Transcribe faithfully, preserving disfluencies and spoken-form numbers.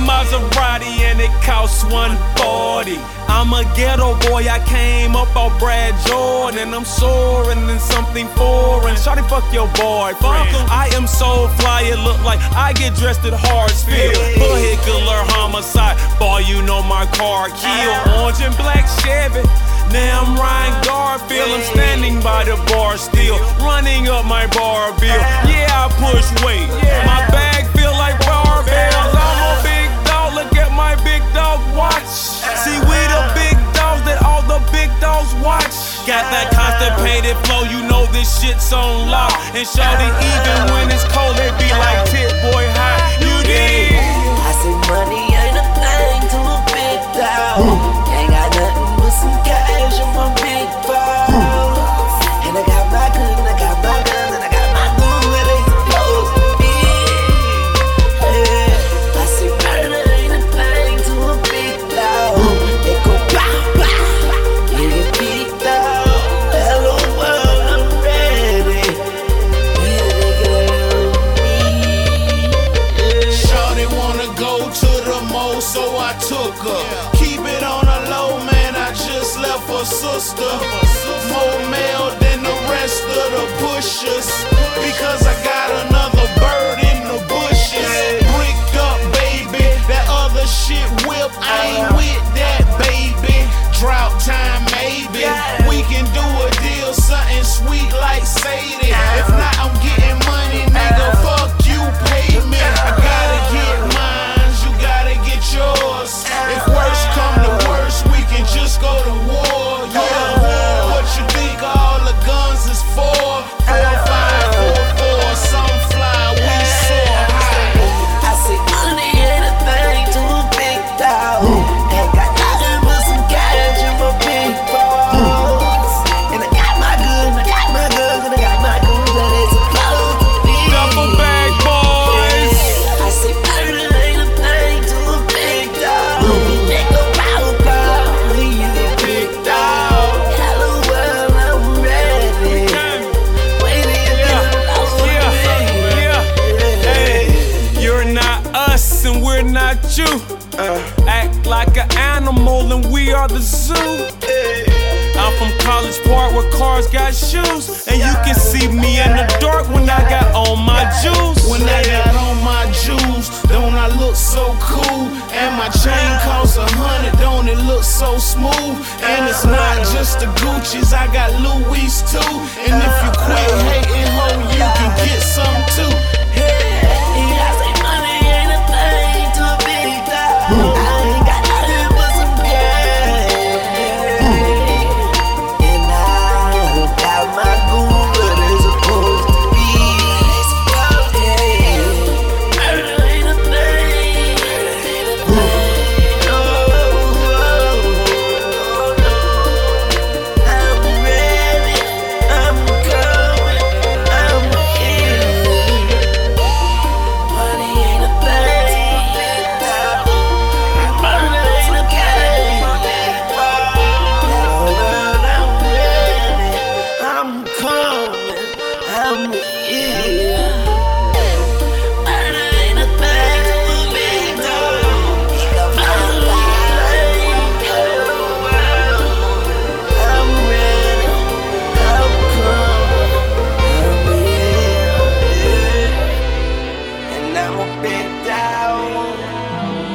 Maserati and it costs one forty. I'm a ghetto boy, I came up off Brad Jordan, and I'm soaring in something foreign. Shawty, fuck your boyfriend. I am so fly, it look like I get dressed at Hartsfield. Vehicular homicide, boy, you know my car kill. Orange and black Chevy. Now I'm Ryan Garfield, I'm standing by the bar still, running up my bar bill. Yeah, I push weight, my bag feel like barbells. I'm a big dog, look at my big dog watch. See, we the big dogs that all the big dogs watch. Got that constipated flow, you know this shit's on lock. And shawty, even when it's cold, they be like, Tit boy hot, you dig? I say money ain't a thing to a big dog. Ain't got nothing but some cash in my big balls. And I got my gun, I got my gun, and I got my gun where they supposed to be. Yeah. I say murder ain't a thing to a big dog. They go pow, pow, you get beat down. Hello world, I'm ready. Ready to get me. Shawty wanna go to the mall, so I took her. Keep it on a low, man, I just left her sister. More male than the rest of the pushers, because I got another bird in the bushes. Bricked up, baby, that other shit whip, I ain't with that, baby. Drought time, maybe we can do a deal, something sweet like Sadie. If not, I'm getting money, nigga, fuck you, pay me. I gotta get mine, you gotta get yours. If worse come to worse, we can just go to war, yeah. What you think all the guns is for? Four, five, four, four, some fly, we soar high. I say money ain't a thing to a big dog. Ain't got nothing but some cash in my big balls. And I got my gun, I got my guns, and I got my guns that they supposed to be. Duffel bag boys. I say murder ain't a thing to a big dog. Nigga, pow, pow, he is a big dog. Hello world, I'm ready. Wait till you get lost with me. Yeah, hey, you're not us and we're not you. Act like an animal and we are the zoo. I'm from College Park where cars got shoes, and you can see me in the dark when I got on my juice. When I got on my jewels, don't I look so cool? And my chain costs a hundred, don't it look so smooth? And it's not just the Gucci's, I got Louis too. And if you quit hating, ho, you can get some too.